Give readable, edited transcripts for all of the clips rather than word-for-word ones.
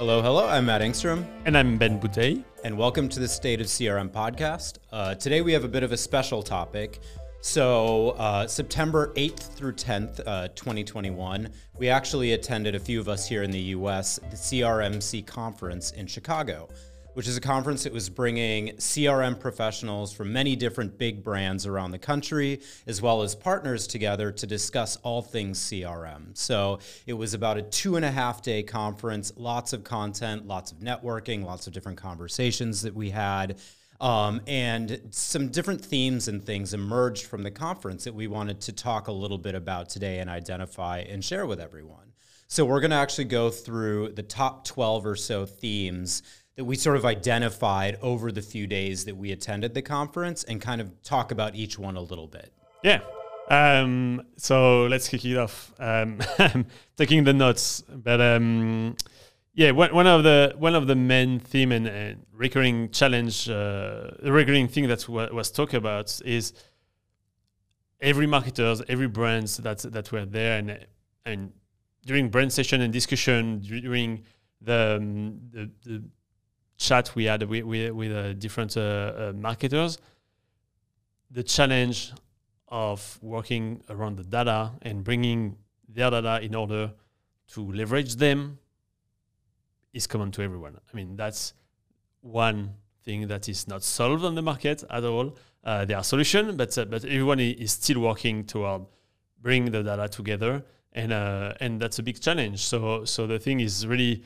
Hello, hello. I'm Matt Engstrom. And I'm Ben Bouteille. And welcome to the State of CRM podcast. Today we have a bit of a special topic. So September 8th through 10th, 2021, we actually attended, a few of us here in the US, the CRMC conference in Chicago, which is a conference that was bringing CRM professionals from many different big brands around the country, as well as partners together to discuss all things CRM. So it was about a 2.5-day conference, lots of content, lots of networking, lots of different conversations that we had. And some different themes and things emerged from the conference that we wanted to talk a little bit about today and identify and share with everyone. So we're going to actually go through the top 12 or so themes that we sort of identified over the few days that we attended the conference and kind of talk about each one a little bit. Yeah. So let's kick it off. I'm taking the notes, but yeah, one of the main theme and recurring challenge, the recurring thing that was talked about is every marketers, every brands that were there, and during brand session and discussion, during the chat we had with different marketers, the challenge of working around the data and bringing their data in order to leverage them is common to everyone. I mean, that's one thing that is not solved on the market at all. There are solutions, but everyone is still working toward bring the data together, and that's a big challenge. So the thing is really,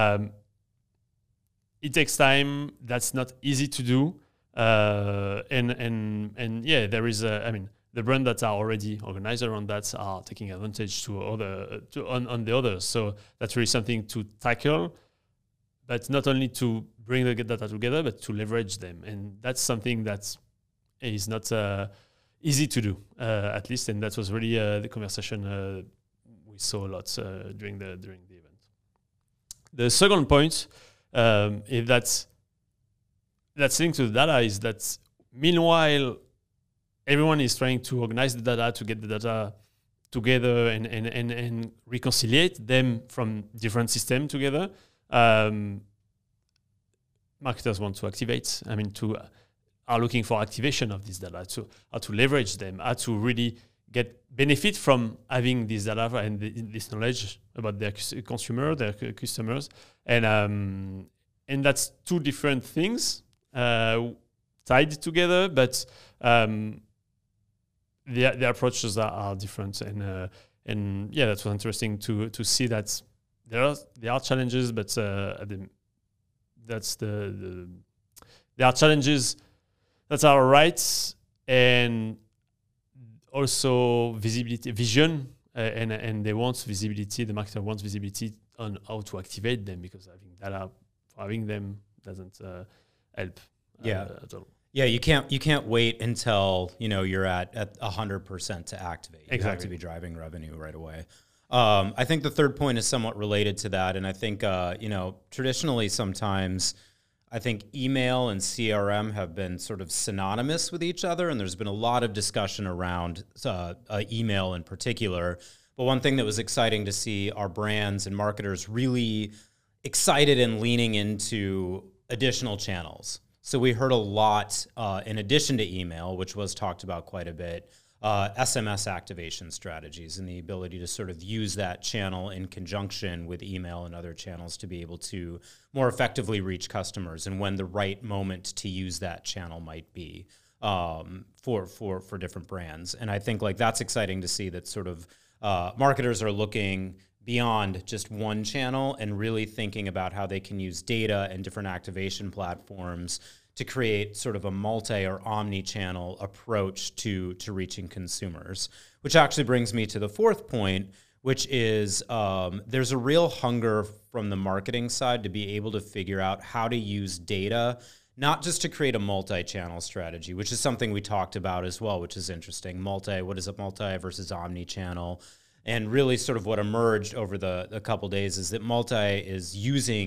it takes time. That's not easy to do, and yeah, there is the brands that are already organized around that are taking advantage on the others. So that's really something to tackle, but not only to bring the data together, but to leverage them. And that's something that is not easy to do, at least. And that was really the conversation we saw a lot during the event. The second point is that's linked to the data is that meanwhile, everyone is trying to organize the data, to get the data together and reconciliate them from different systems together. Marketers want to activate. Are looking for activation of this data, how to leverage them, how to really get benefit from having this data and this knowledge about their consumer, their customers, and that's two different things tied together, but the approaches are different, and yeah, that was interesting to see that there are challenges, but there are challenges that are right, and also vision, and they want visibility. The marketer wants visibility on how to activate them, because having data, having them doesn't help at all. Yeah, you can't wait until you're at 100% to activate. You Exactly. have to be driving revenue right away. I think the third point is somewhat related to that, and I think traditionally sometimes I think email and CRM have been sort of synonymous with each other, and there's been a lot of discussion around email in particular. But one thing that was exciting to see our brands and marketers really excited and leaning into additional channels. So we heard a lot, in addition to email, which was talked about quite a bit, SMS activation strategies and the ability to sort of use that channel in conjunction with email and other channels to be able to more effectively reach customers, and when the right moment to use that channel might be for different brands. And I think that's exciting to see that sort of marketers are looking beyond just one channel and really thinking about how they can use data and different activation platforms to create sort of a multi or omni-channel approach to reaching consumers. Which actually brings me to the fourth point, which is there's a real hunger from the marketing side to be able to figure out how to use data, not just to create a multi-channel strategy, which is something we talked about as well, which is interesting. What is a multi versus omni-channel? And really sort of what emerged over a couple days is that multi is using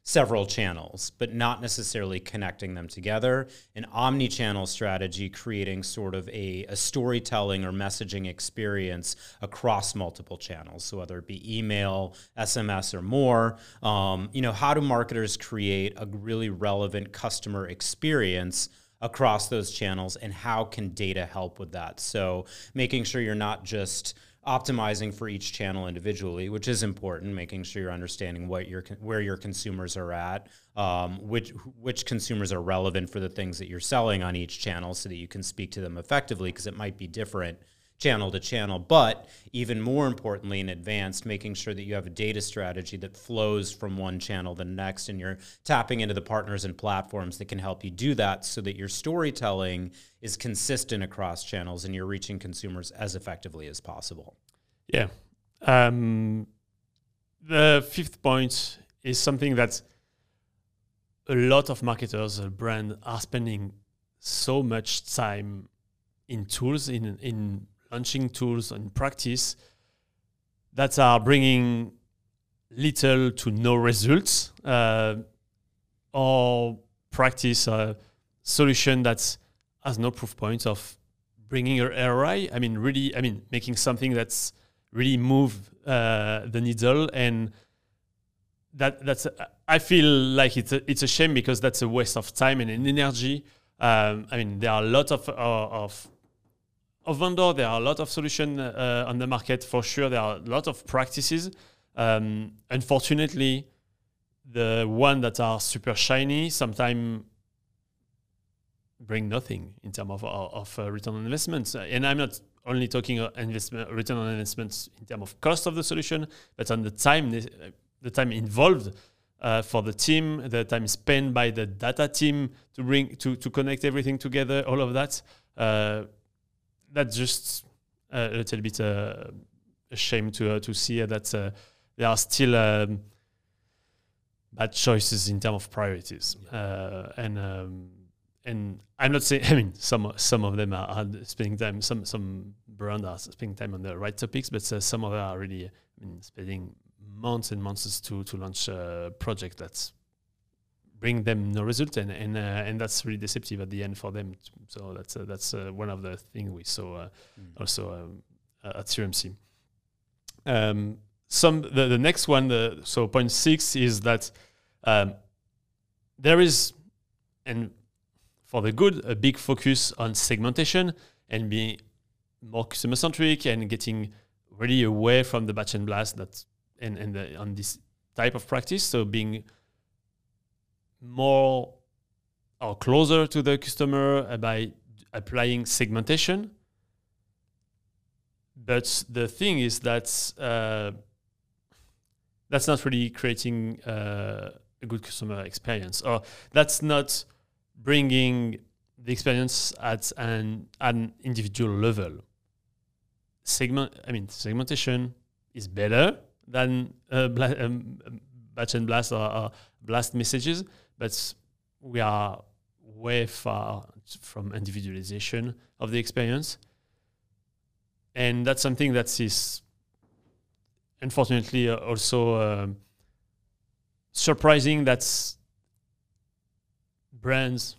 several channels, but not necessarily connecting them together. An omni-channel strategy, creating sort of a storytelling or messaging experience across multiple channels. So whether it be email, SMS, or more, how do marketers create a really relevant customer experience across those channels, and how can data help with that? So making sure you're not just optimizing for each channel individually, which is important, making sure you're understanding where your consumers are at, which consumers are relevant for the things that you're selling on each channel so that you can speak to them effectively, because it might be different channel to channel. But even more importantly, in advanced, making sure that you have a data strategy that flows from one channel to the next, and you're tapping into the partners and platforms that can help you do that so that your storytelling is consistent across channels and you're reaching consumers as effectively as possible. Yeah. The fifth point is something that a lot of marketers, brands are spending so much time in tools, in launching tools in practice that are bringing little to no results, or practice a solution that has no proof points of bringing your ROI. Making something that's really move the needle, and that's I feel like it's a shame, because that's a waste of time and energy. There are a lot of vendors, there are a lot of solutions on the market for sure. There are a lot of practices. Unfortunately, the ones that are super shiny sometimes bring nothing in terms of return on investments. And I'm not only talking return on investments in terms of cost of the solution, but on the time involved for the team, the time spent by the data team to connect everything together, all of that. That's just a little bit a shame to see that there are still bad choices in terms of priorities. And I'm not saying, some of them are spending time, some brands are spending time on the right topics, but some of them are really spending months and months to launch a project that's bring them no result, and that's really deceptive at the end for them. So that's one of the things we saw also at CRMC. The next one, so point 6 is that there is, and for the good, a big focus on segmentation and being more customer centric and getting really away from the batch and blast on this type of practice. So being more or closer to the customer by applying segmentation. But the thing is that's not really creating a good customer experience, or that's not bringing the experience at an individual level. Segmentation is better than batch and blast or blast messages, but we are way far from individualization of the experience. And that's something that is unfortunately also surprising. That's brands,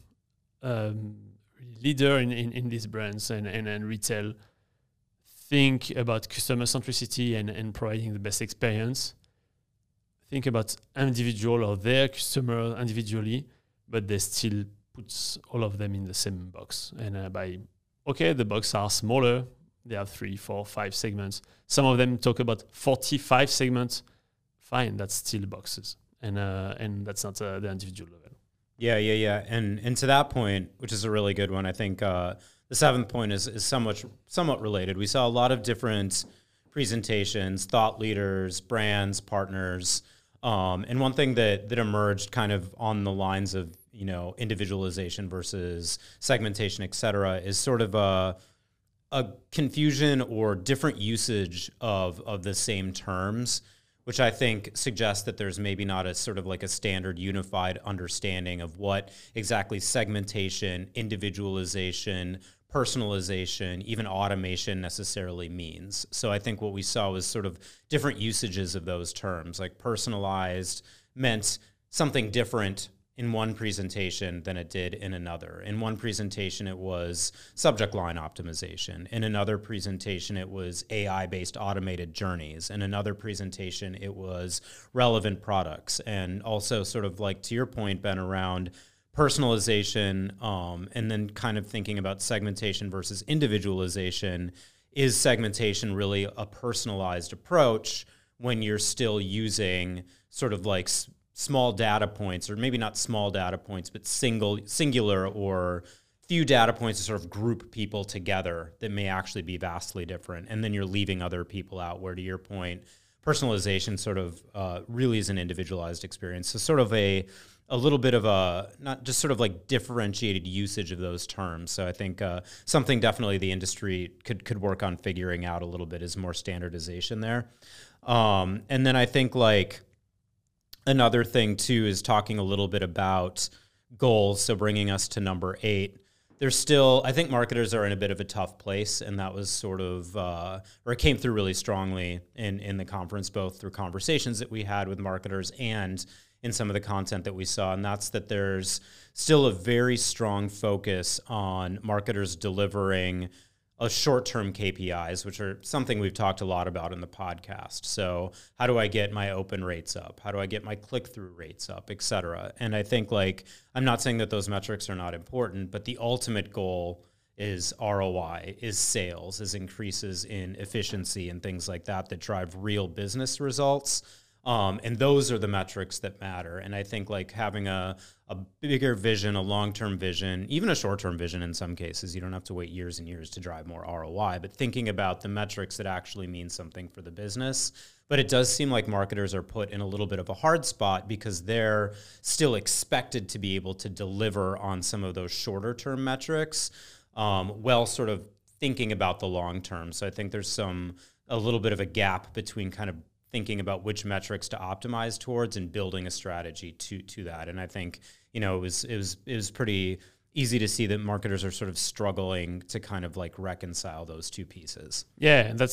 leader in these brands and retail, think about customer centricity and providing the best experience. Think about individual or their customer individually, but they still put all of them in the same box. And the box are smaller. They have 3, 4, 5 segments. Some of them talk about 45 segments. Fine, that's still boxes, and that's not the individual level. Yeah. And to that point, which is a really good one, I think the 7th point is somewhat related. We saw a lot of different presentations, thought leaders, brands, partners, and one thing that emerged kind of on the lines of individualization versus segmentation, et cetera, is sort of a confusion or different usage of the same terms, which I think suggests that there's maybe not a sort of like a standard unified understanding of what exactly segmentation, individualization, personalization, even automation necessarily means. So I think what we saw was sort of different usages of those terms. Like personalized meant something different in one presentation than it did in another. In one presentation, it was subject line optimization. In another presentation, it was AI-based automated journeys. In another presentation, it was relevant products. And also sort of like to your point, Ben, around personalization, and then kind of thinking about segmentation versus individualization. Is segmentation really a personalized approach when you're still using sort of like small data points, or maybe not small data points, but singular or few data points to sort of group people together that may actually be vastly different. And then you're leaving other people out, where to your point, personalization sort of really is an individualized experience. So sort of a little bit of a, not just sort of like differentiated usage of those terms. So I think something definitely the industry could work on figuring out a little bit is more standardization there. And then I think like, another thing, too, is talking a little bit about goals. So bringing us to number 8, there's still, I think marketers are in a bit of a tough place. And that was sort of, or it came through really strongly in the conference, both through conversations that we had with marketers and in some of the content that we saw. And that's that there's still a very strong focus on marketers delivering short-term KPIs, which are something we've talked a lot about in the podcast. So how do I get my open rates up? How do I get my click-through rates up, et cetera? And I think, like, I'm not saying that those metrics are not important, but the ultimate goal is ROI, is sales, is increases in efficiency and things like that that drive real business results. And those are the metrics that matter. And I think like having a bigger vision, a long-term vision, even a short-term vision in some cases, you don't have to wait years and years to drive more ROI, but thinking about the metrics that actually mean something for the business. But it does seem like marketers are put in a little bit of a hard spot because they're still expected to be able to deliver on some of those shorter-term metrics while sort of thinking about the long term. So I think there's a little bit of a gap between kind of thinking about which metrics to optimize towards and building a strategy to that. And I think, it was pretty easy to see that marketers are sort of struggling to kind of like reconcile those two pieces. Yeah, that's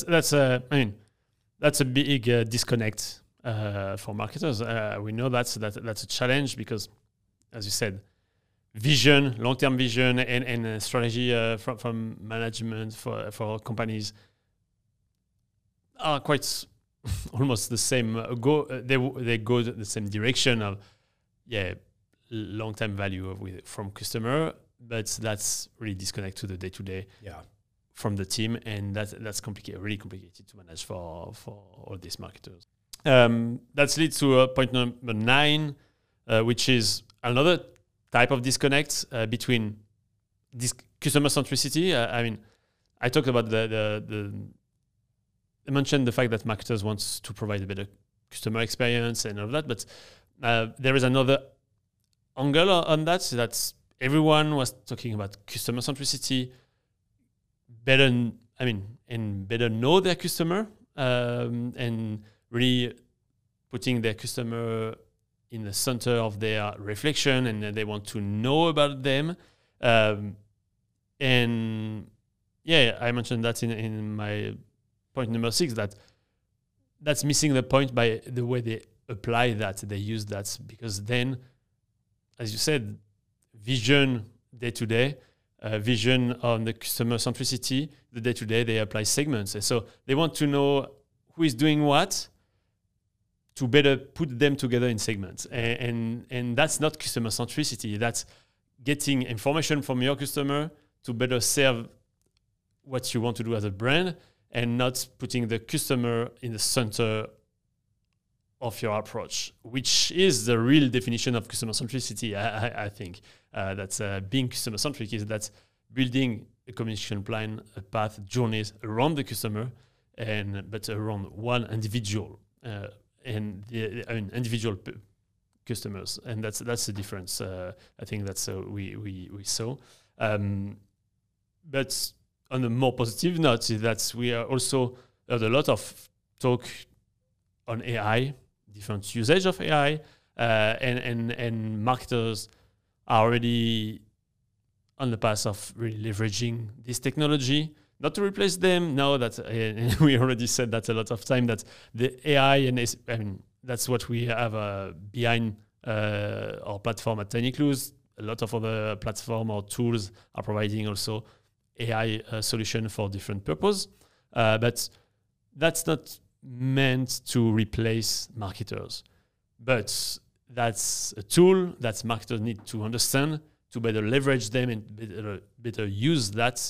a big disconnect for marketers. We know that's a challenge because, as you said, vision, long-term vision, and strategy from management for companies are quite almost the same. They go the same direction of long-term value from customer, but that's really disconnect to the day-to-day from the team, and that's really complicated to manage for all these marketers. That leads to point number 9, which is another type of disconnect between this customer centricity. I talked about I mentioned the fact that marketers want to provide a better customer experience and all of that, but there is another angle on that. So that's everyone was talking about customer centricity, better know their customer, and really putting their customer in the center of their reflection, and they want to know about them. I mentioned that in my point number 6, that's missing the point by the way they apply that, they use that, because then, as you said, vision day-to-day, vision on the customer centricity, the day-to-day, they apply segments. And so they want to know who is doing what to better put them together in segments. And that's not customer centricity. That's getting information from your customer to better serve what you want to do as a brand, and not putting the customer in the center of your approach, which is the real definition of customer centricity. I think that's being customer centric is that building a communication plan, a path, journeys around the customer, but around one individual individual customers, and that's the difference. I think that's we saw, but on a more positive note, that we are also heard a lot of talk on AI, different usage of AI, and marketers are already on the path of really leveraging this technology, not to replace them. Now that we already said that a lot of time, that the AI that's what we have behind our platform at Tiny Clues. A lot of other platform or tools are providing also AI solution for different purpose. But that's not meant to replace marketers. But that's a tool that marketers need to understand to better leverage them and better use that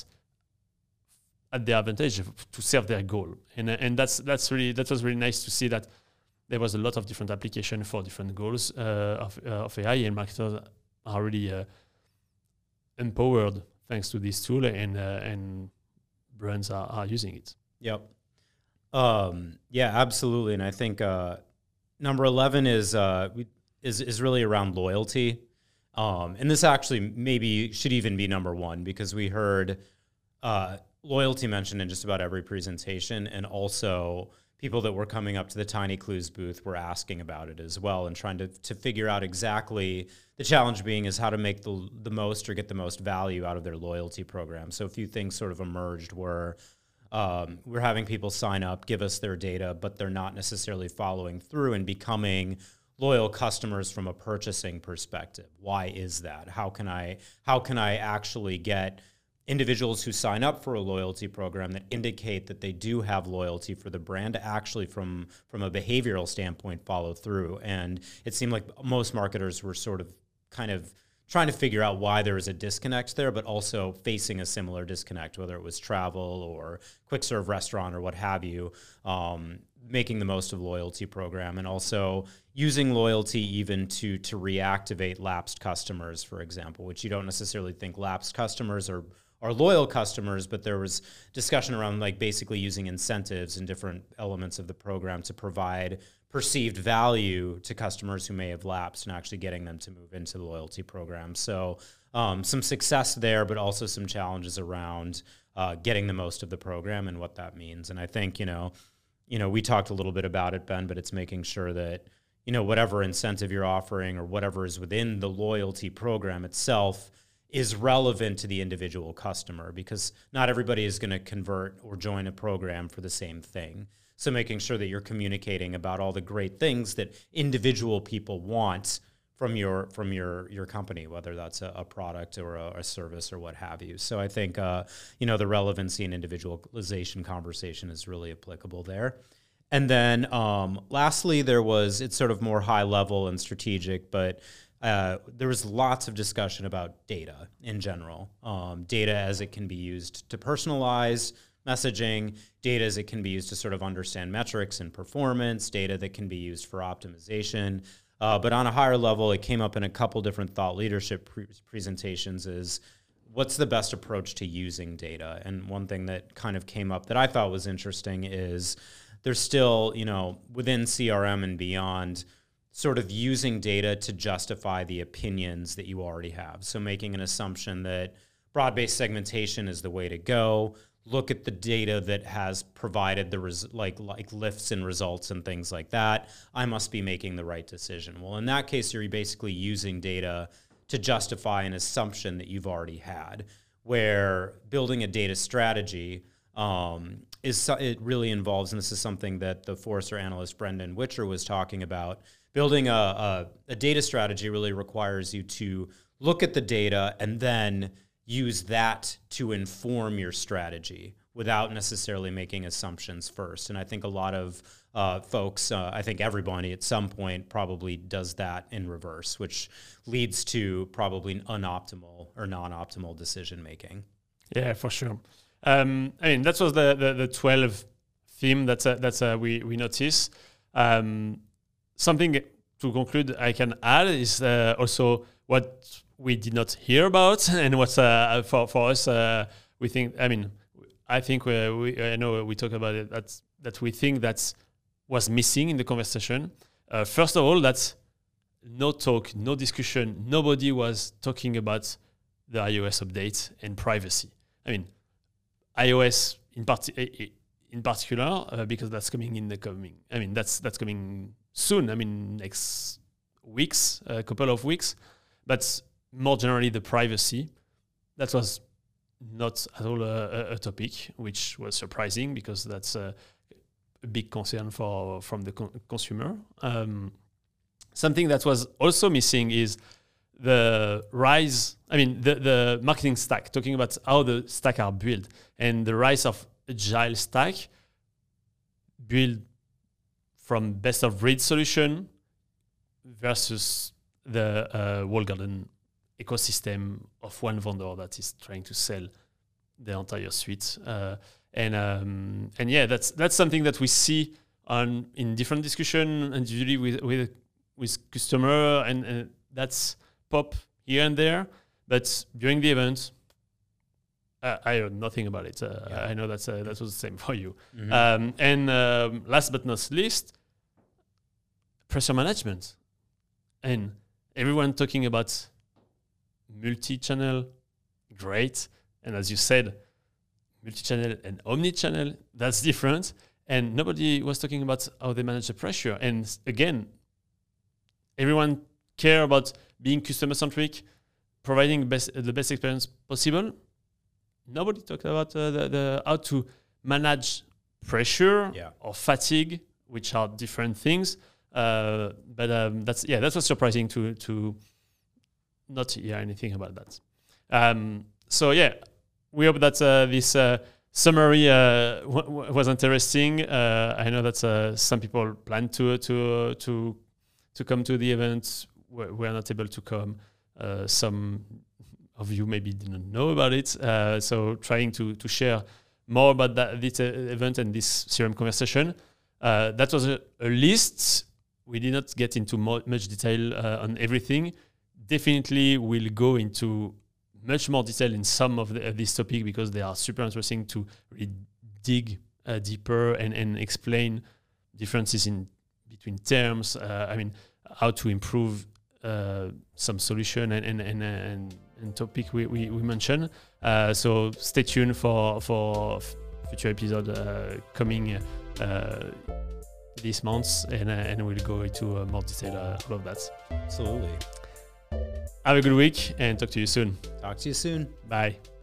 at their advantage to serve their goal. And that was really nice to see that there was a lot of different applications for different goals of AI, and marketers are really empowered thanks to this tool, and brands are using it. Yep. Yeah, absolutely. And I think number 11 is really around loyalty. And this actually maybe should even be number 1, because we heard loyalty mentioned in just about every presentation, and also people that were coming up to the Tiny Clues booth were asking about it as well, and trying to figure out exactly, the challenge being is how to make the most or get the most value out of their loyalty program. So a few things sort of emerged where we're having people sign up, give us their data, but they're not necessarily following through and becoming loyal customers from a purchasing perspective. Why is that? How can I actually get individuals who sign up for a loyalty program that indicate that they do have loyalty for the brand to actually, from a behavioral standpoint, follow through? And it seemed like most marketers were sort of kind of trying to figure out why there was a disconnect there, but also facing a similar disconnect, whether it was travel or quick serve restaurant or what have you, making the most of loyalty program, and also using loyalty even to reactivate lapsed customers, for example, which you don't necessarily think lapsed customers are loyal customers, but there was discussion around like basically using incentives and different elements of the program to provide perceived value to customers who may have lapsed and actually getting them to move into the loyalty program. So some success there, but also some challenges around getting the most of the program and what that means. And I think, we talked a little bit about it, Ben, but it's making sure that, whatever incentive you're offering or whatever is within the loyalty program itself is relevant to the individual customer, because not everybody is going to convert or join a program for the same thing. So making sure that you're communicating about all the great things that individual people want from your company, whether that's a product or a service or what have you. So I think the relevancy and individualization conversation is really applicable there. And then lastly, it's sort of more high level and strategic, but there was lots of discussion about data in general. Data as it can be used to personalize messaging, data as it can be used to sort of understand metrics and performance, data that can be used for optimization. But on a higher level, it came up in a couple different thought leadership presentations is, what's the best approach to using data? And one thing that kind of came up that I thought was interesting is there's still, within CRM and beyond, sort of using data to justify the opinions that you already have. So making an assumption that broad-based segmentation is the way to go. Look at the data that has provided the like lifts and results and things like that. I must be making the right decision. Well, in that case, you're basically using data to justify an assumption that you've already had, where building a data strategy it really involves, and this is something that the Forrester analyst Brendan Witcher was talking about, building a data strategy really requires you to look at the data and then use that to inform your strategy without necessarily making assumptions first. And I think a lot of folks, I think everybody at some point probably does that in reverse, which leads to probably unoptimal or non-optimal decision making. Yeah, for sure. That was the 12 theme that we noticed. Something to conclude I can add is also what we did not hear about, and what's for us we think. I think I know we talked about it. That we think that was missing in the conversation. First of all, that's no talk, no discussion. Nobody was talking about the iOS update and privacy. iOS in particular, because that's coming in the coming. That's coming soon. Next weeks, a couple of weeks, but more generally, the privacy, that was not at all a topic, which was surprising because that's a big concern from the consumer. something that was also missing is the rise. I mean, the marketing stack, talking about how the stack are built and the rise of agile stack built from best of breed solution versus the walled garden ecosystem of one vendor that is trying to sell the entire suite. And yeah, that's something that we see in different discussion and usually with customer, and that's pop here and there. But during the event, I heard nothing about it. I know that was the same for you. Mm-hmm. And last but not least, pressure management. And everyone talking about multi-channel, great. And as you said, multi-channel and omni-channel, that's different. And nobody was talking about how they manage the pressure. And again, everyone care about being customer-centric, providing the best experience possible. Nobody talked about the how to manage pressure or fatigue, which are different things. But that was surprising to not hear anything about that. So yeah, we hope that this summary was interesting. I know that some people plan to come to the event. We're not able to come. Some of you maybe didn't know about it. So trying to share more about this event and this CRM conversation. That was a list. We did not get into much detail on everything. Definitely we'll go into much more detail in some of this topic because they are super interesting to really dig deeper and explain differences in between terms. I mean, how to improve some solution and topic we mentioned. So stay tuned for future episode coming this month, and we'll go into more detail all of that. Absolutely. Have a good week and talk to you soon. Talk to you soon. Bye.